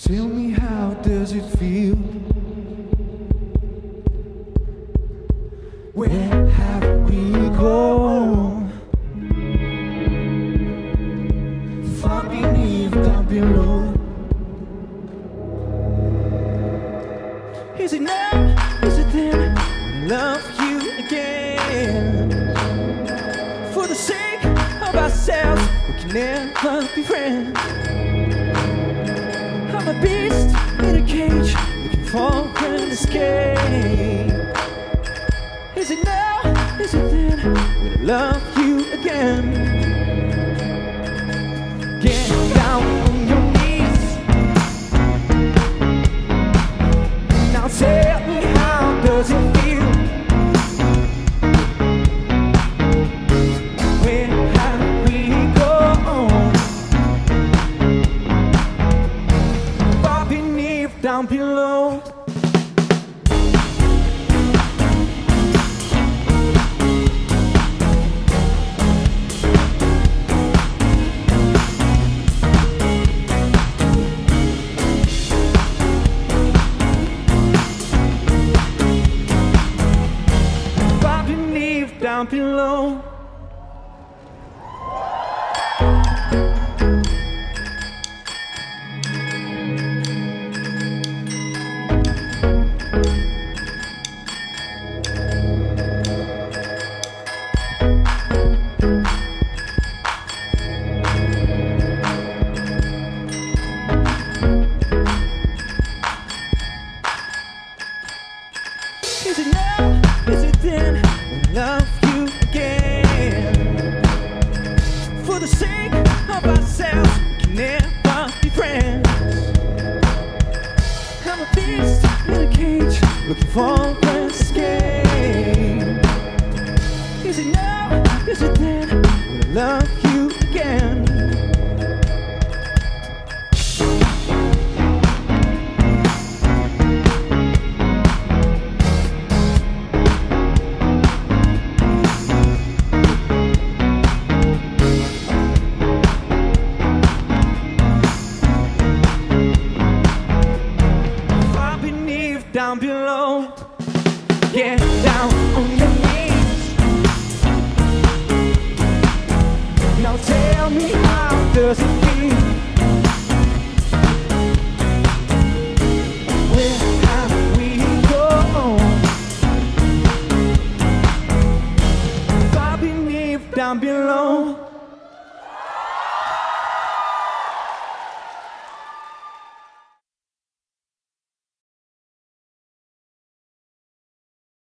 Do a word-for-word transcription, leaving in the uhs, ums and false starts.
Tell me, how does it feel? Where have we gone? Far beneath, down below. Is it now? Is it then? I love you again. For the sake of ourselves, we can never be friends. I'm a beast in a cage, looking for an escape. Is it now? Is it then? When I love you again. Get down on your knees. Now tell me, how does it feel? Where have we gone? Far beneath, down below. Down below. Is it now? Is it then? I love you again. For the sake of ourselves, we can never be friends. I'm a beast in a cage, looking for an escape. Is it now? Is it then? Will I love you again? Down below, get down on your knees. Now tell me, how does it feel? Where have we gone? Far beneath, down below.